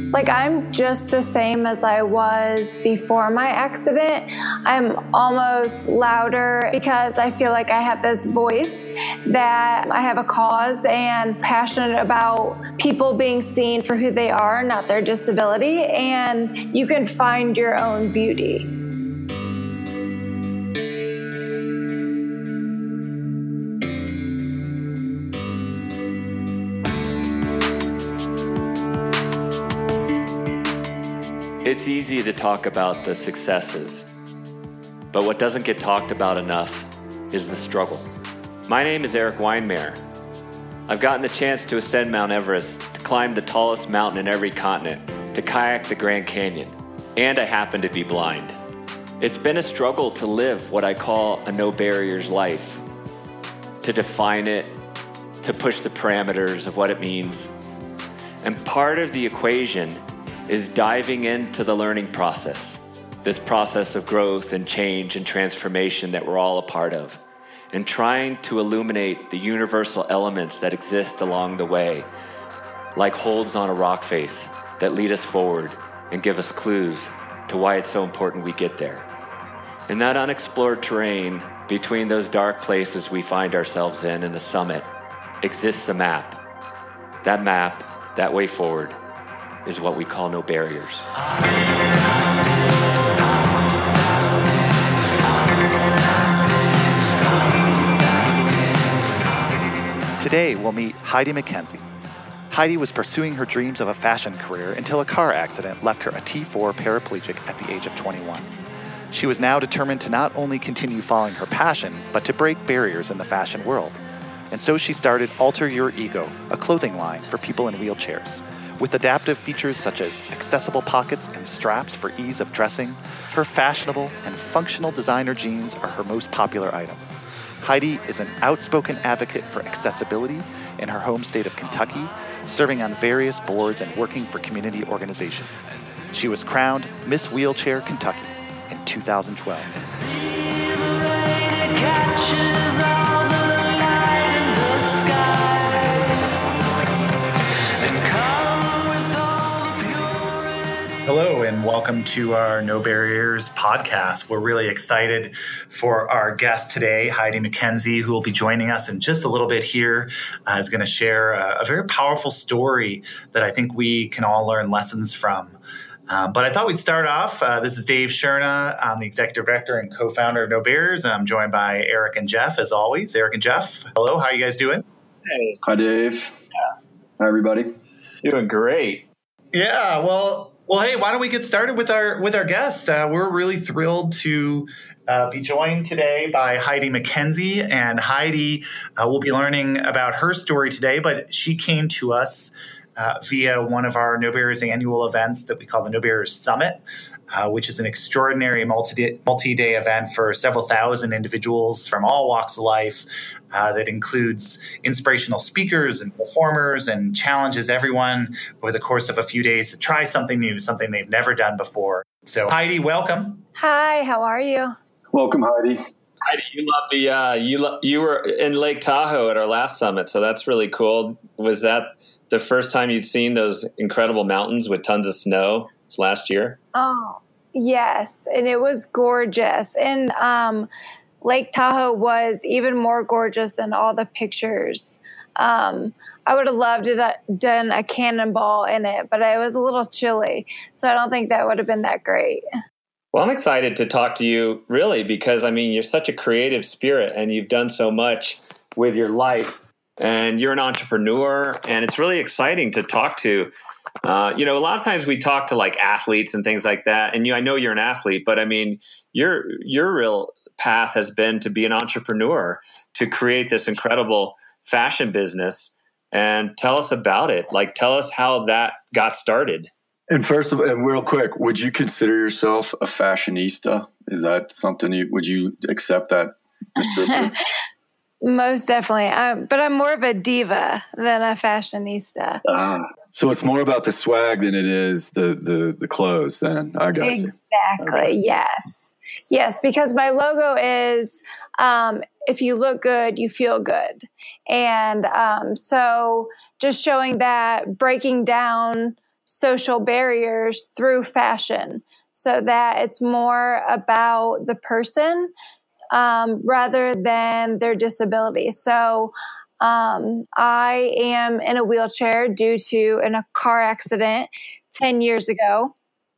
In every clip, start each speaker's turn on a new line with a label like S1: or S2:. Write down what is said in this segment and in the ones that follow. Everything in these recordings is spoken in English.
S1: Like, I'm just the same as I was before my accident. I'm almost louder because I feel like I have this voice, that I have a cause and passionate about people being seen for who they are, not their disability, and you can find your own beauty.
S2: It's easy to talk about the successes, but what doesn't get talked about enough is the struggle. My name is Eric Weinmeier. I've gotten the chance to ascend Mount Everest, to climb the tallest mountain in every continent, to kayak the Grand Canyon, and I happen to be blind. It's been a struggle to live what I call a no barriers life, to define it, to push the parameters of what it means. And part of the equation is diving into the learning process, this process of growth and change and transformation that we're all a part of, and trying to illuminate the universal elements that exist along the way, like holds on a rock face that lead us forward and give us clues to why it's so important we get there. In that unexplored terrain, between those dark places we find ourselves in and the summit, exists a map. That map, that way forward, is what we call no barriers.
S3: Today, we'll meet Heidi McKenzie. Heidi was pursuing her dreams of a fashion career until a car accident left her a T4 paraplegic at the age of 21. She was now determined to not only continue following her passion, but to break barriers in the fashion world. And so she started Alter Your Ego, a clothing line for people in wheelchairs. With adaptive features such as accessible pockets and straps for ease of dressing, her fashionable and functional designer jeans are her most popular item. Heidi is an outspoken advocate for accessibility in her home state of Kentucky, serving on various boards and working for community organizations. She was crowned Miss Wheelchair Kentucky in 2012. Hello, and welcome to our No Barriers podcast. We're really excited for our guest today, Heidi McKenzie, who will be joining us in just a little bit here, is going to share a very powerful story that I think we can all learn lessons from. But I thought we'd start off. This is Dave Sherna. I'm the executive director and co-founder of No Barriers, and I'm joined by Eric and Jeff, as always. Eric and Jeff, hello. How are you guys doing?
S4: Hey. Hi, Dave. Yeah. Hi, everybody.
S5: Doing great.
S3: Yeah, well, hey, why don't we get started with our guest? We're really thrilled to be joined today by Heidi McKenzie, and Heidi will be learning about her story today, but she came to us via one of our No Barriers annual events that we call the No Barriers Summit, which is an extraordinary multi-day event for several thousand individuals from all walks of life that includes inspirational speakers and performers and challenges everyone over the course of a few days to try something new, something they've never done before. So Heidi, welcome.
S1: Hi, how are you?
S4: Welcome, Heidi.
S5: Heidi, you love you were in Lake Tahoe at our last summit, so that's really cool. Was that the first time you'd seen those incredible mountains with tons of snow? It's last year?
S1: Oh, yes. And it was gorgeous. And Lake Tahoe was even more gorgeous than all the pictures. I would have loved to done a cannonball in it, but it was a little chilly. So I don't think that would have been that great.
S5: Well, I'm excited to talk to you, really, because, I mean, you're such a creative spirit and you've done so much with your life. And you're an entrepreneur, and it's really exciting to talk to. A lot of times we talk to like athletes and things like that. And I know you're an athlete, but I mean, your real path has been to be an entrepreneur, to create this incredible fashion business. And tell us about it. Like, tell us how that got started.
S4: And first of all, and real quick, would you consider yourself a fashionista? Is that something would you accept that description?
S1: Most definitely. But I'm more of a diva than a fashionista.
S4: So it's more about the swag than it is the clothes then. I got you.
S1: Exactly. Okay. Yes. Yes, because my logo is if you look good, you feel good. And so just showing that, breaking down social barriers through fashion so that it's more about the person rather than their disability. So I am in a wheelchair due to a car accident 10 years ago.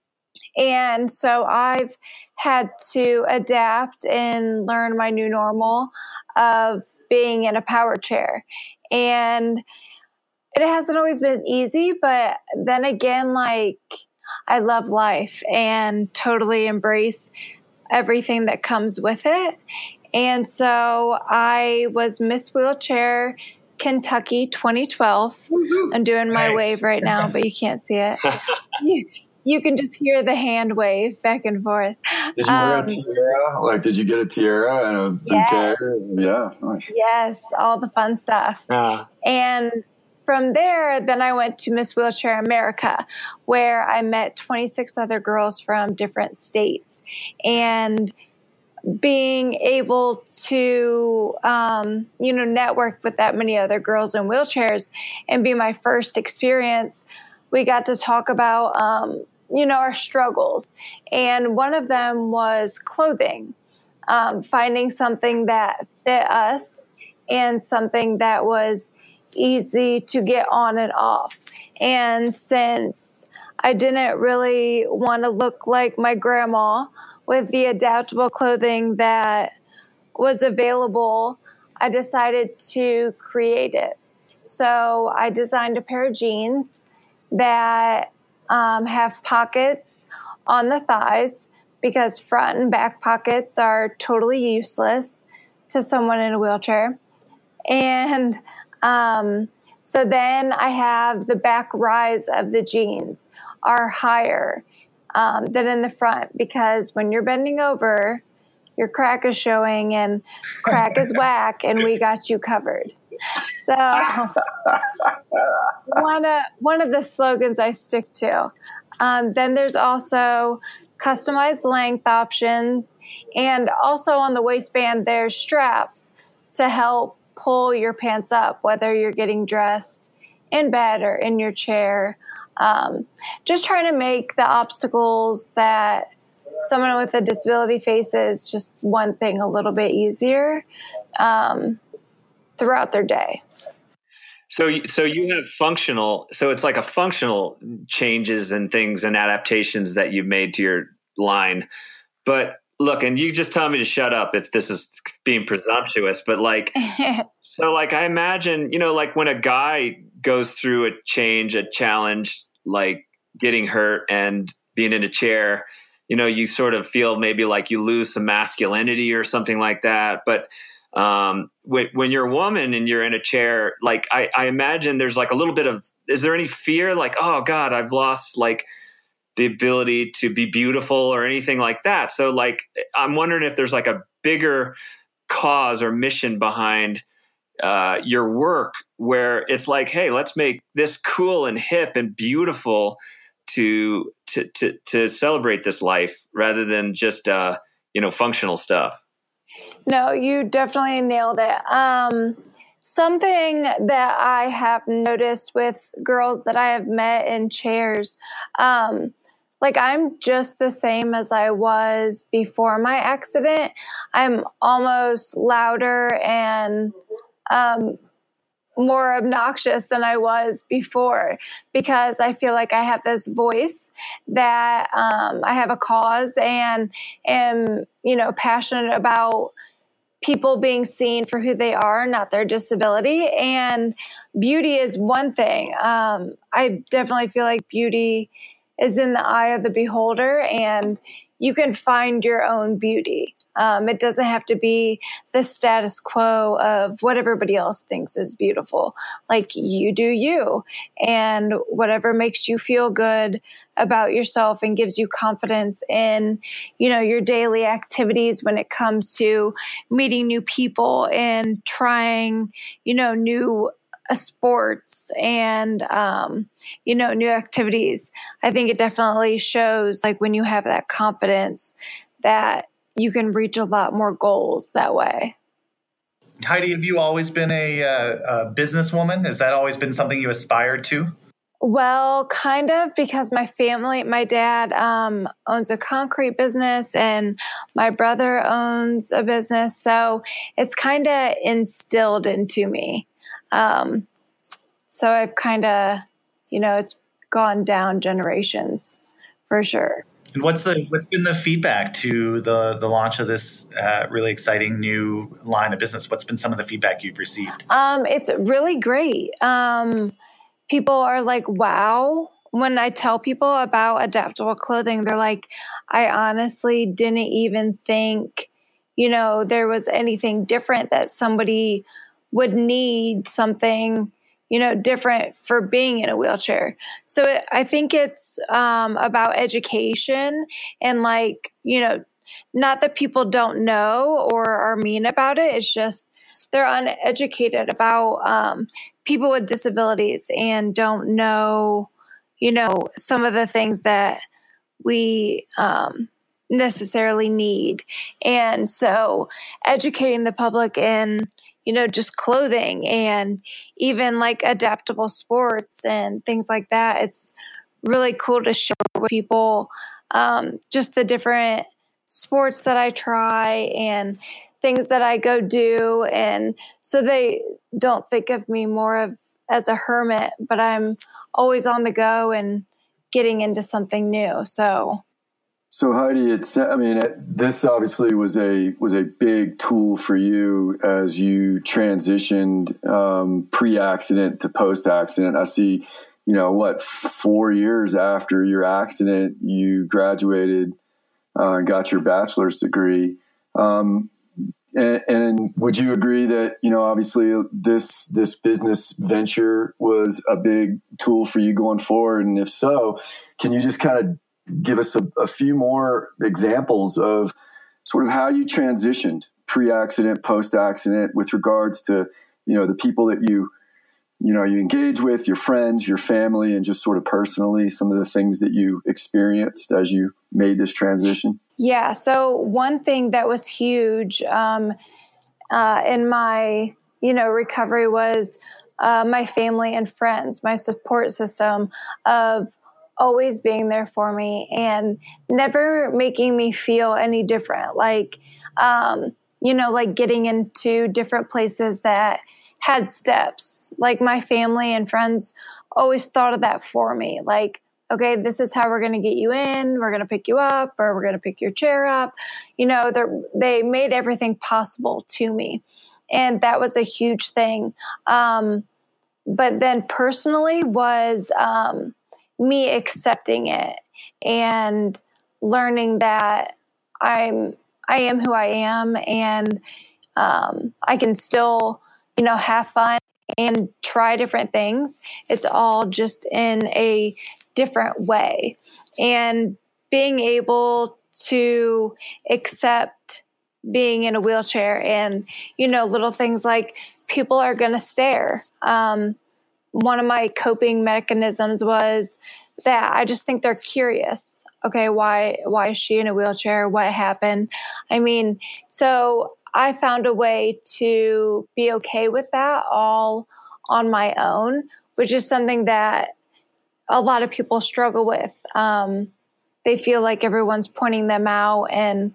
S1: And so I've had to adapt and learn my new normal of being in a power chair. And it hasn't always been easy, but then again, like, I love life and totally embrace everything that comes with it. And so I was Miss Wheelchair Kentucky 2012. I'm doing my wave right now, but you can't see it. You can just hear the hand wave back and forth.
S4: Did you wear a tiara? Like, did you get a tiara and a bouquet? Yeah, nice.
S1: Yes, all the fun stuff. And from there, then I went to Miss Wheelchair America, where I met 26 other girls from different states. And being able to, network with that many other girls in wheelchairs and be my first experience, we got to talk about, our struggles. And one of them was clothing, finding something that fit us and something that was easy to get on and off. And since I didn't really want to look like my grandma with the adaptable clothing that was available, I decided to create it. So I designed a pair of jeans that have pockets on the thighs, because front and back pockets are totally useless to someone in a wheelchair. And so then I have the back rise of the jeans are higher than in the front, because when you're bending over, your crack is showing, and crack is whack, and we got you covered. So one of the slogans I stick to. Then there's also customized length options, and also on the waistband there's straps to help pull your pants up, whether you're getting dressed in bed or in your chair. Just trying to make the obstacles that someone with a disability faces just one thing a little bit easier throughout their day.
S5: So you have functional, so it's like a functional changes and things and adaptations that you've made to your line. But look, and you just tell me to shut up if this is being presumptuous, but like, so like I imagine, like when a guy goes through a challenge, like getting hurt and being in a chair, you sort of feel maybe like you lose some masculinity or something like that. But when you're a woman and you're in a chair, like I imagine there's like a little bit of, is there any fear like, oh God, I've lost like the ability to be beautiful or anything like that? So like, I'm wondering if there's like a bigger cause or mission behind your work where it's like, hey, let's make this cool and hip and beautiful to celebrate this life rather than just, functional stuff.
S1: No, you definitely nailed it. Something that I have noticed with girls that I have met in chairs, like I'm just the same as I was before my accident. I'm almost louder and more obnoxious than I was before, because I feel like I have this voice that I have a cause and am, passionate about people being seen for who they are, not their disability. And beauty is one thing. I definitely feel like beauty is in the eye of the beholder, and you can find your own beauty. It doesn't have to be the status quo of what everybody else thinks is beautiful. Like, you do you, and whatever makes you feel good about yourself and gives you confidence in, your daily activities when it comes to meeting new people and trying, new sports and, new activities. I think it definitely shows, like, when you have that confidence that you can reach a lot more goals that way.
S3: Heidi, have you always been a businesswoman? Has that always been something you aspired to?
S1: Well, kind of, because my dad owns a concrete business and my brother owns a business. So it's kind of instilled into me. So I've kind of, it's gone down generations for sure.
S3: And what's been the feedback to the launch of this really exciting new line of business? What's been some of the feedback you've received?
S1: It's really great. People are like, wow. When I tell people about adaptable clothing, they're like, I honestly didn't even think, there was anything different that somebody would need something, different for being in a wheelchair. So I think it's about education and not that people don't know or are mean about it. It's just they're uneducated about people with disabilities and don't know, some of the things that we necessarily need. And so educating the public in, just clothing and even like adaptable sports and things like that. It's really cool to share with people just the different sports that I try and things that I go do. And so they don't think of me more as a hermit, but I'm always on the go and getting into something new. So
S4: Heidi, this obviously was a big tool for you as you transitioned pre-accident to post-accident. I see, 4 years after your accident, you graduated and got your bachelor's degree. And would you agree that, obviously this business venture was a big tool for you going forward? And if so, can you just kind of give us a few more examples of sort of how you transitioned pre-accident, post-accident with regards to, the people that you engage with, your friends, your family, and just sort of personally, some of the things that you experienced as you made this transition?
S1: Yeah. So one thing that was huge in my, recovery was my family and friends, my support system of always being there for me and never making me feel any different. Like, like getting into different places that had steps. Like my family and friends always thought of that for me. Like, okay, this is how we're going to get you in. We're going to pick you up, or we're going to pick your chair up. They made everything possible to me. And that was a huge thing. But then personally was me accepting it and learning that I am who I am, and I can still, have fun and try different things. It's all just in a different way. And being able to accept being in a wheelchair and, little things like people are going to stare. One of my coping mechanisms was that I just think they're curious. Okay, why is she in a wheelchair? What happened? So I found a way to be okay with that all on my own, which is something that a lot of people struggle with. They feel like everyone's pointing them out. And,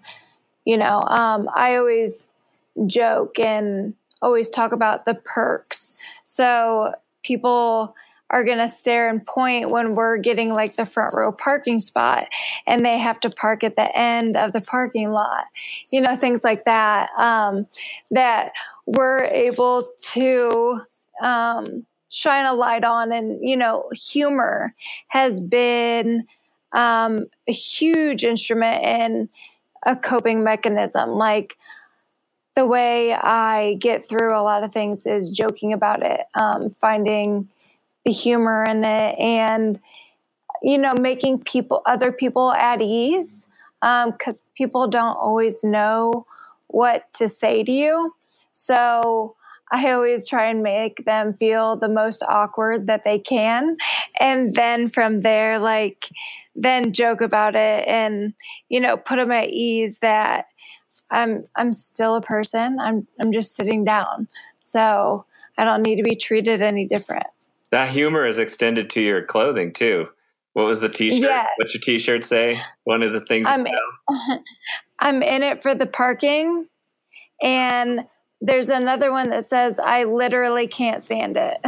S1: I always joke and always talk about the perks. So people are going to stare and point when we're getting like the front row parking spot and they have to park at the end of the parking lot, things like that, that we're able to shine a light on. And, humor has been a huge instrument in a coping mechanism. Like the way I get through a lot of things is joking about it, finding the humor in it, and making other people at ease, because people don't always know what to say to you. So I always try and make them feel the most awkward that they can, and then from there, then joke about it and put them at ease that I'm still a person. I'm just sitting down, so I don't need to be treated any different.
S5: That humor is extended to your clothing too. What was the t-shirt?
S1: Yes.
S5: What's your t-shirt say? One of the things
S1: I'm in it for the parking. And there's another one that says, I literally can't stand it.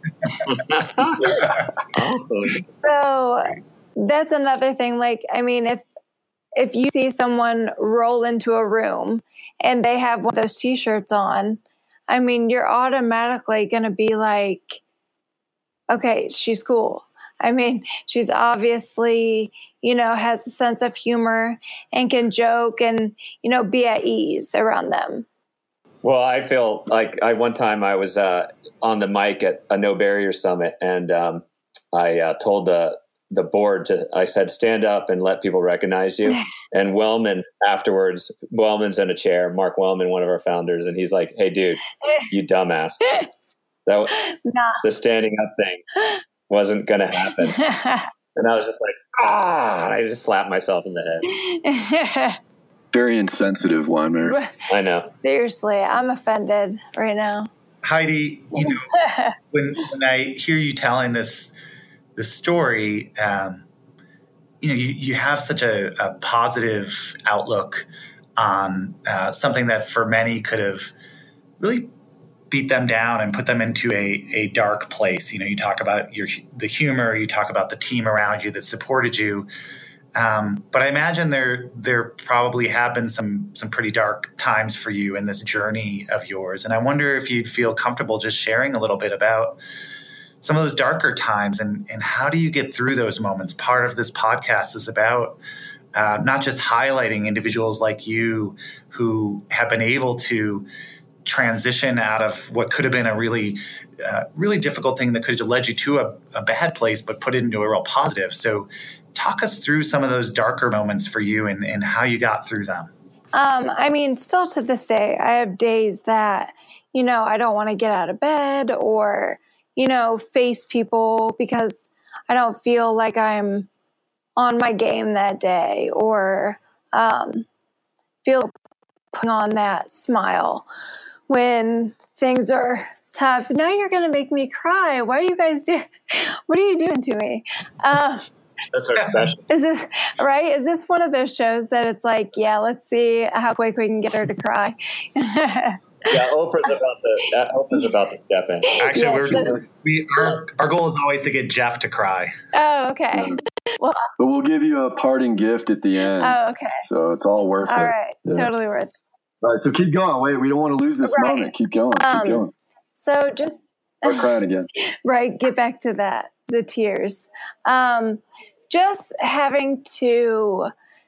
S5: Awesome.
S1: So that's another thing. Like, I mean, if you see someone roll into a room and they have one of those t-shirts on, I mean, you're automatically going to be like, okay, she's cool. I mean, she's obviously, has a sense of humor and can joke and, be at ease around them.
S5: Well, I feel like one time I was on the mic at a No Barrier Summit, and I told the board I said, stand up and let people recognize you. And Wellman afterwards, Wellman's in a chair, Mark Wellman, one of our founders, and he's like, hey, dude, you dumbass. The standing up thing wasn't going to happen. And I was just like, and I just slapped myself in the head.
S4: Very insensitive, Weinmeier.
S5: I know.
S1: Seriously, I'm offended right now.
S3: Heidi, when I hear you telling this story, you have such a positive outlook on something that for many could have really beat them down and put them into a dark place. You talk about the humor, you talk about the team around you that supported you. But I imagine there probably have been some pretty dark times for you in this journey of yours. And I wonder if you'd feel comfortable just sharing a little bit about some of those darker times and how do you get through those moments? Part of this podcast is about not just highlighting individuals like you who have been able to transition out of what could have been a really difficult thing that could have led you to a bad place, but put it into a real positive. So talk us through some of those darker moments for you and how you got through them.
S1: I mean, still to this day, I have days that, I don't want to get out of bed or, face people because I don't feel like I'm on my game that day or feel putting on that smile when things are tough. Now you're going to make me cry. What are you doing to me?
S5: That's our special.
S1: Is this right? Is this one of those shows that it's like, yeah, let's see how quick we can get her to cry?
S5: Yeah, Oprah's about to step in.
S3: Actually, our goal is always to get Jeff to cry.
S1: Oh, okay. Well,
S4: but we'll give you a parting gift at the end.
S1: Oh, okay.
S4: So it's all worth it.
S1: All right, totally worth it.
S4: All right, so keep going. Wait, we don't want to lose this moment. Keep going. Keep going.
S1: So just
S4: start crying again. Right,
S1: get back to that. The tears. Just having to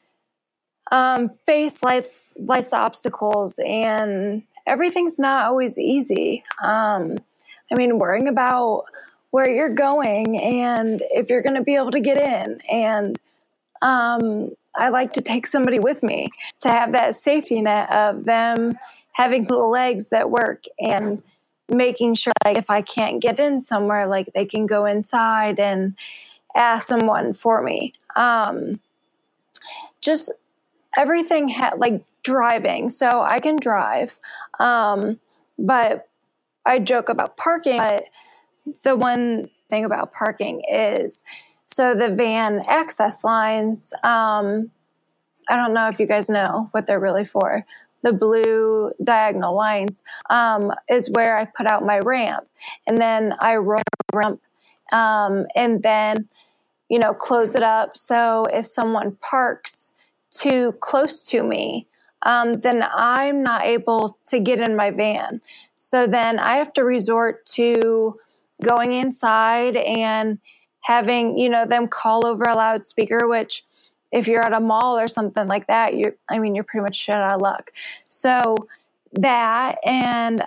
S1: face life's obstacles, and everything's not always easy. Worrying about where you're going and if you're going to be able to get in. And I like to take somebody with me to have that safety net of them having little legs that work and making sure, like, if I can't get in somewhere, like, they can go inside and ask someone for me. Just everything like driving. So I can drive, but I joke about parking. But the one thing about parking is, so the van access lines, I don't know if you guys know what they're really for. The blue diagonal lines is where I put out my ramp. And then I roll the ramp and then, close it up. So if someone parks too close to me, then I'm not able to get in my van. So then I have to resort to going inside and having, them call over a loudspeaker, which if you're at a mall or something like that, you're pretty much shit out of luck. So that, and,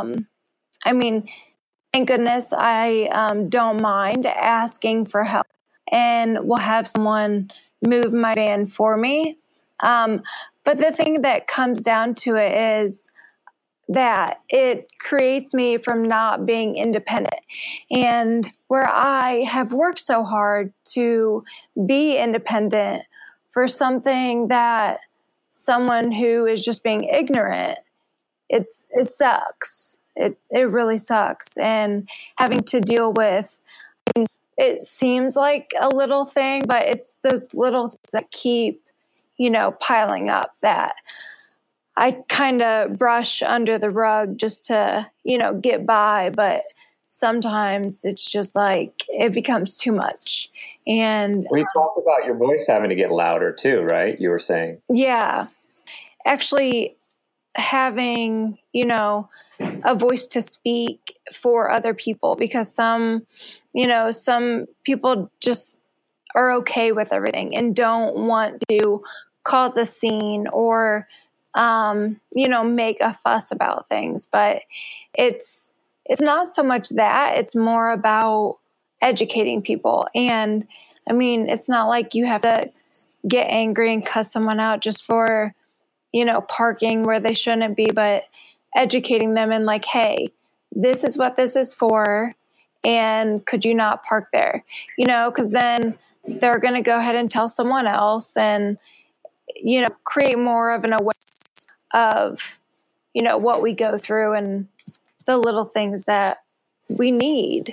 S1: thank goodness I don't mind asking for help, and will have someone move my van for me. But the thing that comes down to it is that it creates me from not being independent. And where I have worked so hard to be independent for something that someone who is just being ignorant, it sucks. It really sucks. And having to deal with mean, it seems like a little thing, but it's those little things that keep, piling up that I kind of brush under the rug just to, get by. But sometimes it's just like it becomes too much. And
S5: we talked about your voice having to get louder too, right? You were saying.
S1: Yeah. Actually, having, a voice to speak for other people, because some people just are okay with everything and don't want to cause a scene or, make a fuss about things. But it's not so much that, it's more about educating people. And I mean, it's not like you have to get angry and cuss someone out just for, parking where they shouldn't be, but educating them and like, hey, this is what this is for. And could you not park there? Because then they're going to go ahead and tell someone else and, create more of an awareness of, what we go through and the little things that we need.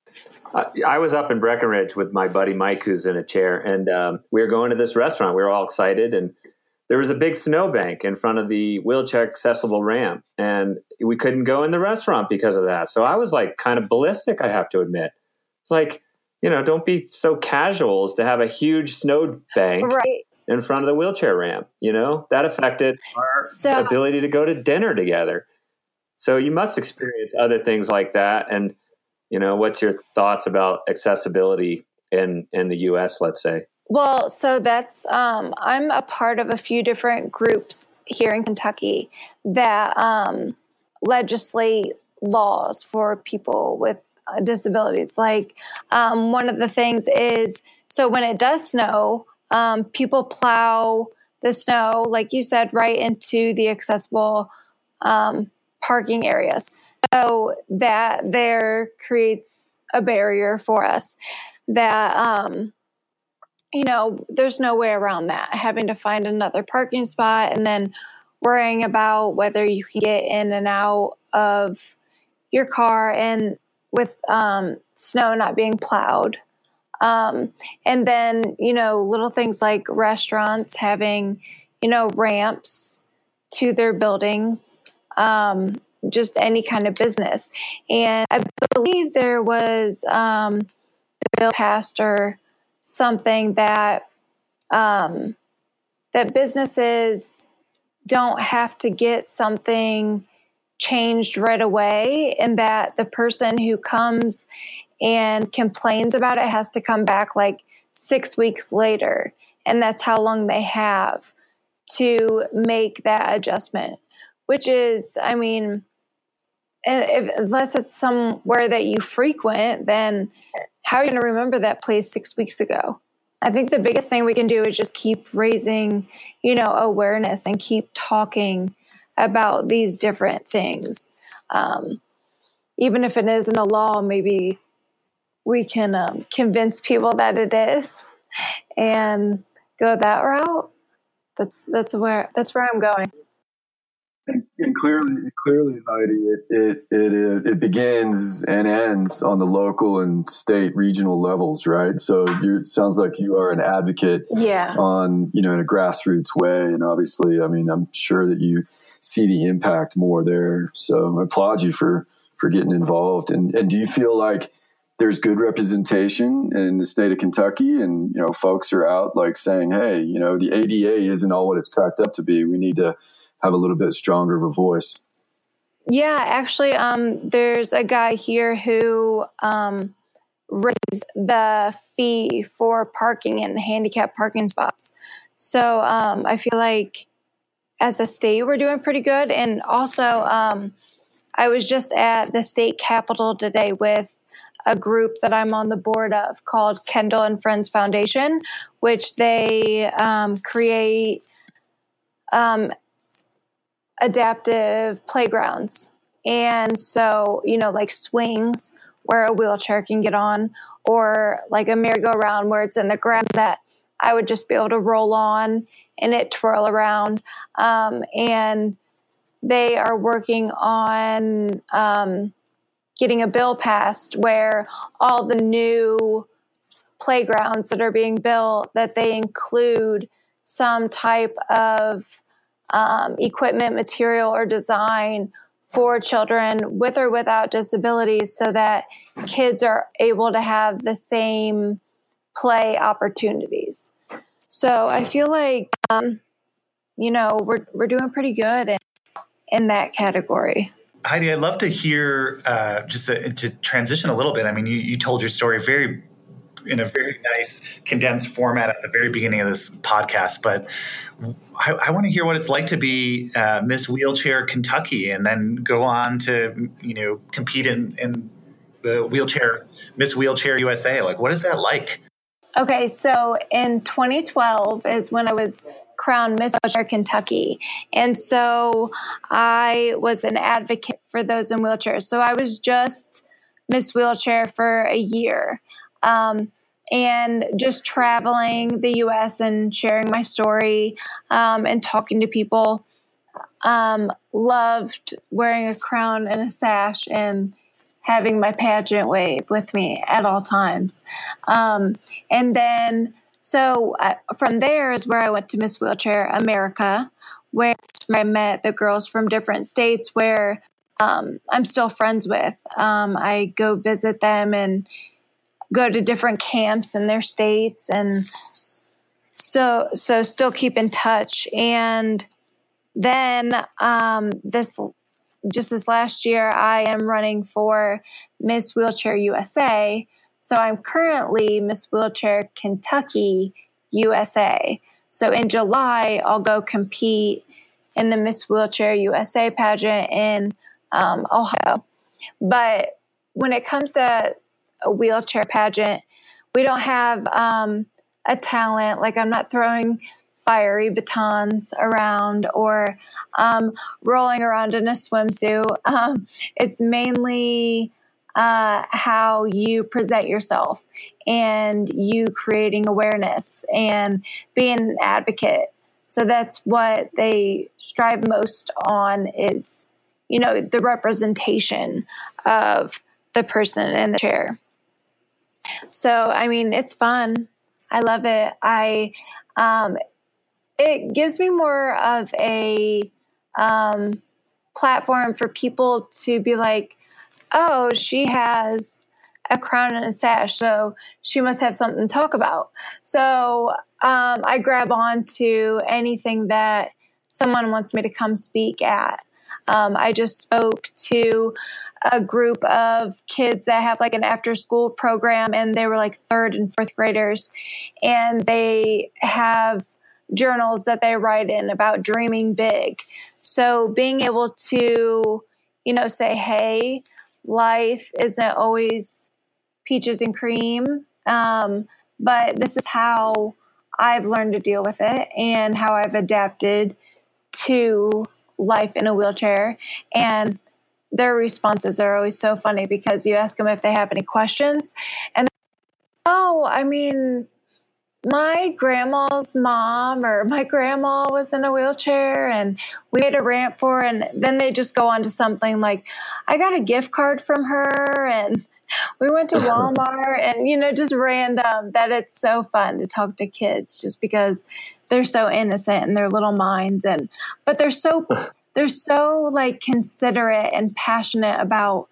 S5: I was up in Breckenridge with my buddy Mike, who's in a chair, and we were going to this restaurant. We were all excited, and there was a big snowbank in front of the wheelchair accessible ramp, and we couldn't go in the restaurant because of that. So I was like kind of ballistic, I have to admit. It's like, don't be so casual as to have a huge snowbank in front of the wheelchair ramp. That affected our ability to go to dinner together. So you must experience other things like that. And, what's your thoughts about accessibility in the U.S., let's say?
S1: Well, so that's, I'm a part of a few different groups here in Kentucky that legislate laws for people with disabilities. Like one of the things is, so when it does snow, people plow the snow, like you said, right into the accessible parking areas. So that there creates a barrier for us that, there's no way around that, having to find another parking spot and then worrying about whether you can get in and out of your car and with snow not being plowed. And then, little things like restaurants having, ramps to their buildings, just any kind of business. And I believe there was a bill passed or something that that businesses don't have to get something changed right away, and that the person who comes and complains about it has to come back like 6 weeks later. And that's how long they have to make that adjustment, which is, I mean, unless it's somewhere that you frequent, then how are you going to remember that place 6 weeks ago? I think the biggest thing we can do is just keep raising, awareness and keep talking about these different things. Even if it isn't a law, maybe we can convince people that it is and go that route. That's where I'm going.
S4: And clearly, Heidi, it begins and ends on the local and state, regional levels, right? So it sounds like you are an advocate, on in a grassroots way, and obviously, I mean, I'm sure that you see the impact more there. So I applaud you for getting involved. And do you feel like there's good representation in the state of Kentucky, and folks are out like saying, hey, the ADA isn't all what it's cracked up to be. We need to have a little bit stronger of a voice?
S1: Yeah, actually, there's a guy here who raised the fee for parking in handicapped parking spots. So I feel like as a state, we're doing pretty good. And also, I was just at the state capitol today with a group that I'm on the board of called Kendall and Friends Foundation, which they create adaptive playgrounds. And so, like swings where a wheelchair can get on, or like a merry-go-round where it's in the ground that I would just be able to roll on and it twirl around. And they are working on getting a bill passed where all the new playgrounds that are being built, that they include some type of equipment, material, or design for children with or without disabilities so that kids are able to have the same play opportunities. So I feel like, we're doing pretty good in that category.
S3: Heidi, I'd love to hear, to transition a little bit. I mean, you told your story in a very nice condensed format at the very beginning of this podcast, but I want to hear what it's like to be Miss Wheelchair Kentucky and then go on to, compete in the Miss Wheelchair USA. Like, what is that like?
S1: Okay, so in 2012 is when I was crowned Miss Wheelchair Kentucky. And so I was an advocate for those in wheelchairs. So I was just Miss Wheelchair for a year. And just traveling the U.S. and sharing my story and talking to people. Loved wearing a crown and a sash and having my pageant wave with me at all times. And then, from there is where I went to Miss Wheelchair America, where I met the girls from different states where I'm still friends with. I go visit them and go to different camps in their states and still keep in touch. And then this last year, I am running for Miss Wheelchair USA. So I'm currently Miss Wheelchair Kentucky USA. So in July, I'll go compete in the Miss Wheelchair USA pageant in Ohio. But when it comes to a wheelchair pageant, we don't have a talent. Like, I'm not throwing fiery batons around or rolling around in a swimsuit. It's mainly how you present yourself and you creating awareness and being an advocate. So that's what they strive most on is, the representation of the person in the chair. So, I mean, it's fun. I love it. It gives me more of a platform for people to be like, oh, she has a crown and a sash, so she must have something to talk about. So I grab on to anything that someone wants me to come speak at. I just spoke to a group of kids that have like an after school program, and they were like 3rd and 4th graders, and they have journals that they write in about dreaming big. So being able to, say, hey, life isn't always peaches and cream, but this is how I've learned to deal with it and how I've adapted to life in a wheelchair. And their responses are always so funny because you ask them if they have any questions, and my grandma's mom or my grandma was in a wheelchair and we made a ramp for her. And then they just go on to something like, I got a gift card from her and we went to Walmart and, just random. That it's so fun to talk to kids just because they're so innocent in their little minds. But they're so like considerate and passionate about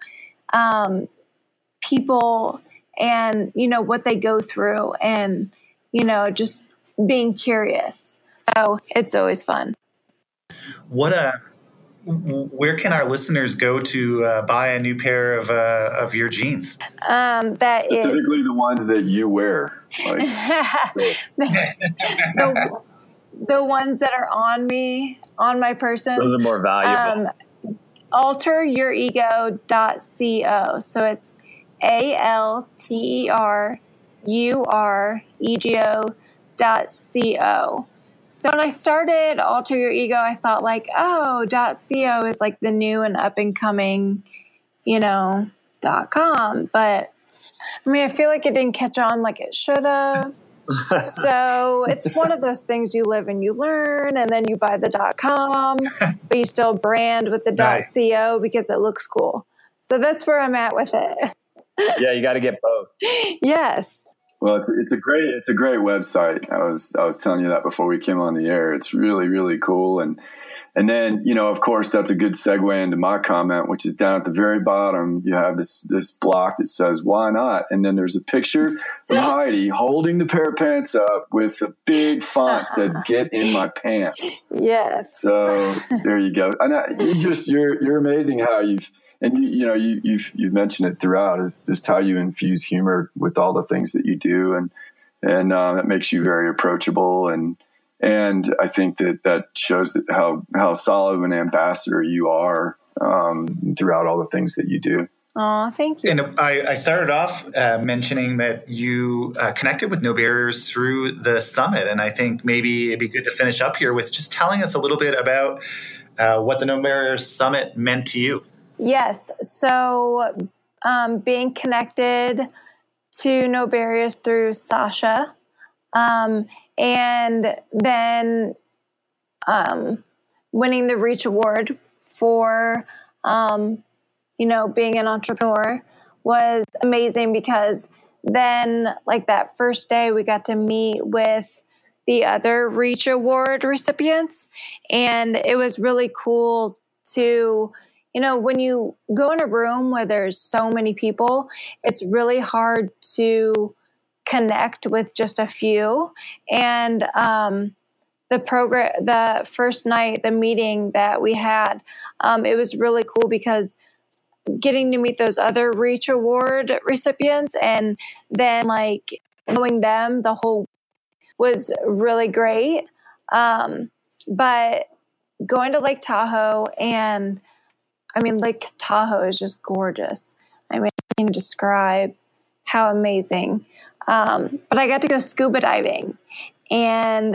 S1: people and, what they go through and, just being curious. So it's always fun.
S3: Where can our listeners go to buy a new pair of your jeans?
S1: That
S4: specifically the ones that you wear. Like,
S1: the ones that are on me, on my person.
S5: Those are more valuable.
S1: alteryourego.co. So it's alterurego.co. So when I started Alter Your Ego, I thought like, .co is like the new and up and coming, .com. But I feel like it didn't catch on like it should have. So it's one of those things you live and you learn, and then you buy the .com, but you still brand with the .co because it looks cool. So that's where I'm at with it.
S5: Yeah, you got to get both.
S1: Yes.
S4: Well, it's a great website. I was telling you that before we came on the air. It's really, really cool. And then, of course, that's a good segue into my comment, which is down at the very bottom. You have this block that says, "Why not?" And then there's a picture of Heidi holding the pair of pants up with a big font that says, "Get in my pants."
S1: Yes.
S4: So there you go. And you're amazing how you've mentioned it throughout, is just how you infuse humor with all the things that you do, and it makes you very approachable, and I think that shows that how solid of an ambassador you are throughout all the things that you do.
S1: Oh, thank you.
S6: And I started off mentioning that you connected with No Barriers through the summit, and I think maybe it'd be good to finish up here with just telling us a little bit about what the No Barriers Summit meant to you.
S1: Yes. So being connected to No Barriers through Sasha, and then winning the Reach Award for, being an entrepreneur was amazing, because then, like, that first day we got to meet with the other Reach Award recipients, and it was really cool to, when you go in a room where there's so many people, it's really hard to connect with just a few. And the first night, the meeting that we had, it was really cool, because getting to meet those other Reach Award recipients and then, like, knowing them the whole was really great. But going to Lake Tahoe, and Lake Tahoe is just gorgeous. I can describe how amazing. But I got to go scuba diving. And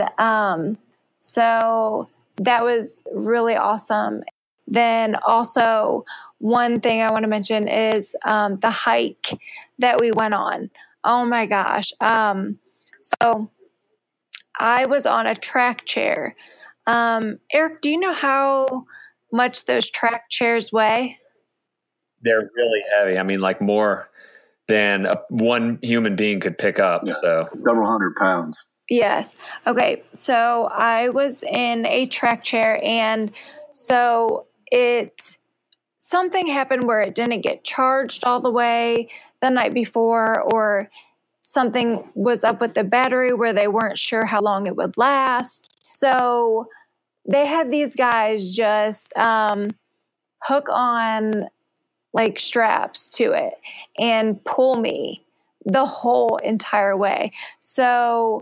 S1: so that was really awesome. Then also, one thing I want to mention is the hike that we went on. Oh my gosh. So I was on a track chair. Eric, do you know how much those track chairs weigh?
S5: They're really heavy. Like more than one human being could pick up.
S4: Yeah,
S5: so
S4: several hundred pounds.
S1: Yes. Okay. So I was in a track chair, and so something happened where it didn't get charged all the way the night before, or something was up with the battery where they weren't sure how long it would last. So they had these guys just hook on, like, straps to it and pull me the whole entire way. So,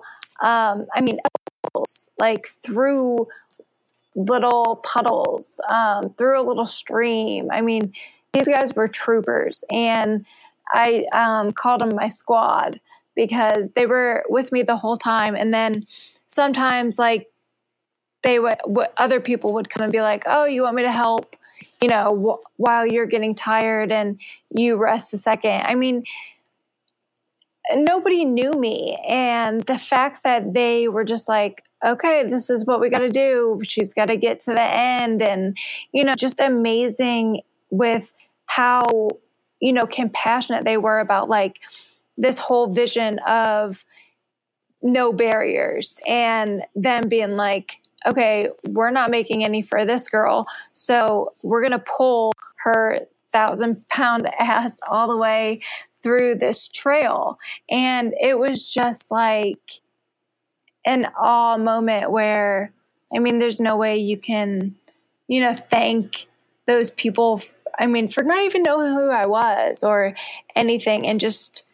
S1: like, through little puddles, through a little stream. These guys were troopers, and I called them my squad, because they were with me the whole time. And then sometimes, like, other people would come and be like, "Oh, you want me to help, while you're getting tired and you rest a second." Nobody knew me. And the fact that they were just like, "Okay, this is what we got to do. She's got to get to the end." And, just amazing with how, compassionate they were about, like, this whole vision of No Barriers, and them being like, "Okay, we're not making any for this girl, so we're going to pull her 1,000-pound ass all the way through this trail." And it was just like an awe moment where, there's no way you can, thank those people, for not even knowing who I was or anything, and just,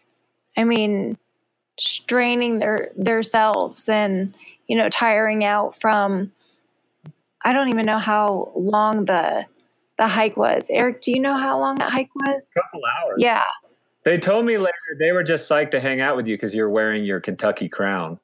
S1: straining their selves and, tiring out from, I don't even know how long the hike was. Eric, do you know how long that hike was?
S5: A couple hours.
S1: Yeah.
S5: They told me later they were just psyched to hang out with you because you're wearing your Kentucky crown.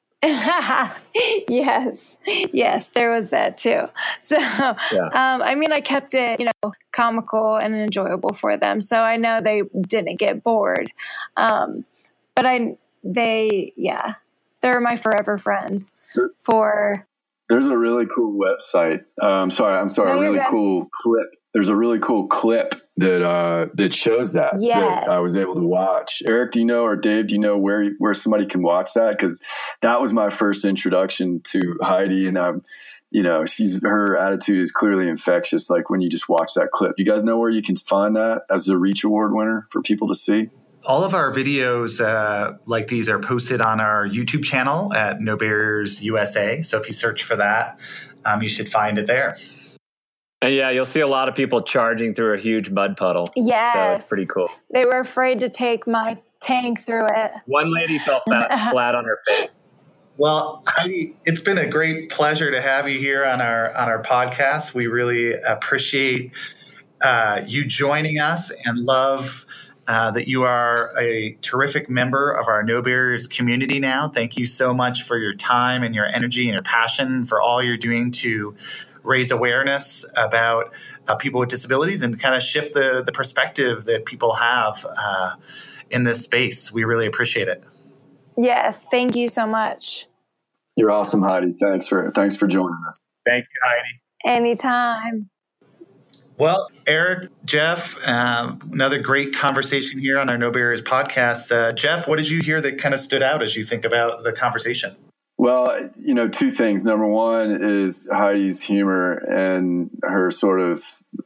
S1: Yes, there was that too. So, yeah. I kept it, comical and enjoyable for them. So I know they didn't get bored. But they're my forever friends. There's
S4: a really cool website. I'm sorry, a really cool clip there's a really cool clip that shows that,
S1: Yes.
S4: that I was able to watch. Eric, do you know, or Dave, do you know where somebody can watch that? Because that was my first introduction to Heidi, and her attitude is clearly infectious. Like when you just watch that clip, you guys know where you can find that as a Reach Award winner for people to see?
S6: All of our videos like these are posted on our YouTube channel at No Barriers USA. So if you search for that, you should find it there.
S5: And yeah, you'll see a lot of people charging through a huge mud puddle.
S1: Yes.
S5: So it's pretty cool.
S1: They were afraid to take my tank through it.
S5: One lady fell flat on her face.
S6: Well, Heidi, it's been a great pleasure to have you here on our podcast. We really appreciate you joining us and love that you are a terrific member of our No Barriers community now. Thank you so much for your time and your energy and your passion for all you're doing to raise awareness about people with disabilities and kind of shift the perspective that people have in this space. We really appreciate it.
S1: Yes, thank you so much.
S4: You're awesome, Heidi. Thanks for joining us.
S5: Thank you, Heidi.
S1: Anytime.
S6: Well, Eric, Jeff, another great conversation here on our No Barriers podcast. Jeff, what did you hear that kind of stood out as you think about the conversation?
S4: Well, two things. Number one is Heidi's humor and her sort of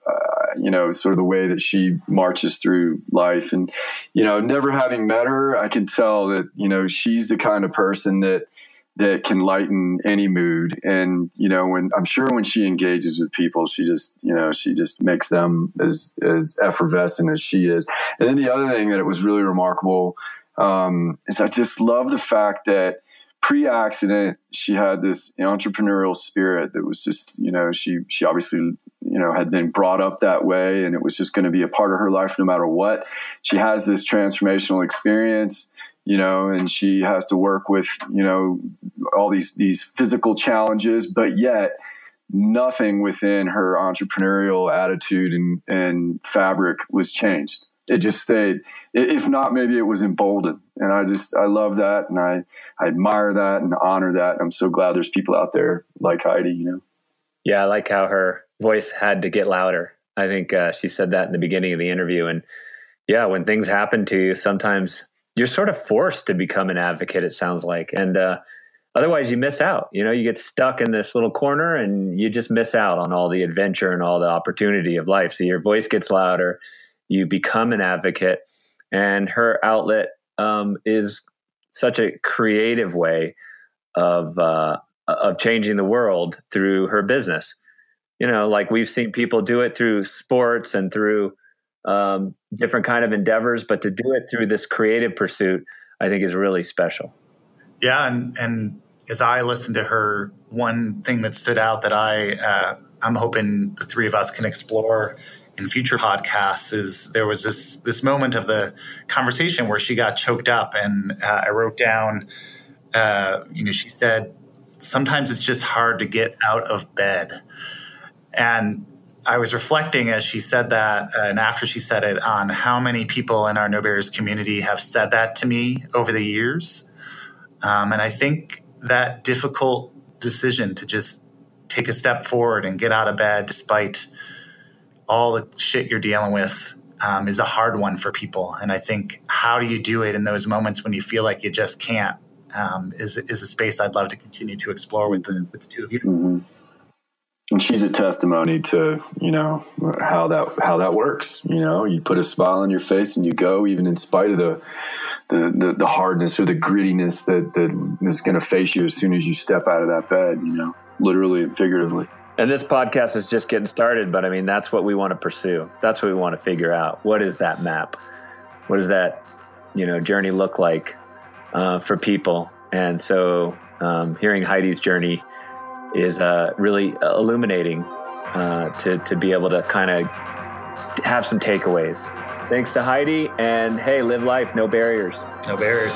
S4: the way that she marches through life. And, never having met her, I can tell that, she's the kind of person that can lighten any mood. And, when she engages with people, she just makes them as effervescent as she is. And then the other thing that it was really remarkable is I just love the fact that pre-accident, she had this entrepreneurial spirit that was just, she obviously, had been brought up that way, and it was just going to be a part of her life no matter what. She has this transformational experience, and she has to work with, all these physical challenges, but yet nothing within her entrepreneurial attitude and fabric was changed. It just stayed. If not, maybe it was emboldened. And I love that. And I admire that and honor that. I'm so glad there's people out there like Heidi,
S5: Yeah, I like how her voice had to get louder. I think she said that in the beginning of the interview. And yeah, when things happen to you, sometimes you're sort of forced to become an advocate, it sounds like. And otherwise you miss out. You get stuck in this little corner and you just miss out on all the adventure and all the opportunity of life. So your voice gets louder. You become an advocate, and her outlet is such a creative way of changing the world through her business. Like we've seen people do it through sports and through different kind of endeavors, but to do it through this creative pursuit, I think is really special.
S6: Yeah, and as I listened to her, one thing that stood out that I'm hoping the three of us can explore in future podcasts is there was this moment of the conversation where she got choked up, and I wrote down, she said, sometimes it's just hard to get out of bed. And I was reflecting as she said that, and after she said it, on how many people in our No Barriers community have said that to me over the years. And I think that difficult decision to just take a step forward and get out of bed despite all the shit you're dealing with is a hard one for people. And I think how do you do it in those moments when you feel like you just can't is a space I'd love to continue to explore with the two of you.
S4: Mm-hmm. And she's a testimony to, how that works. You put a smile on your face and you go, even in spite of the hardness or the grittiness that is going to face you as soon as you step out of that bed, literally and figuratively.
S5: And this podcast is just getting started, but I mean, that's what we want to pursue. That's what we want to figure out. What is that map? What does that, journey look like for people? And so hearing Heidi's journey is really illuminating to be able to kind of have some takeaways. Thanks to Heidi, and hey, live life, no barriers.
S6: No barriers.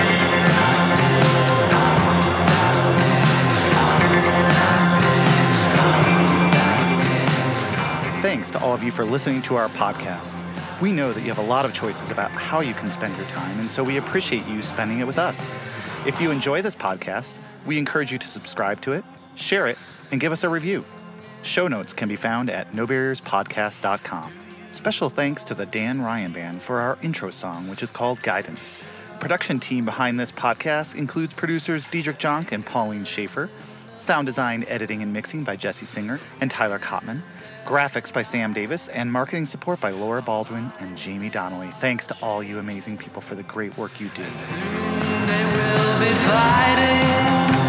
S3: Thanks to all of you for listening to our podcast. We know that you have a lot of choices about how you can spend your time, and so we appreciate you spending it with us. If you enjoy this podcast, we encourage you to subscribe to it, share it, and give us a review. Show notes can be found at nobarrierspodcast.com. Special thanks to the Dan Ryan Band for our intro song, which is called Guidance. Production team behind this podcast includes producers Diedrich Jonk and Pauline Schaefer, sound design, editing, and mixing by Jesse Singer and Tyler Kottman, graphics by Sam Davis, and marketing support by Laura Baldwin and Jamie Donnelly. Thanks to all you amazing people for the great work you do.
S7: Soon they will be fighting.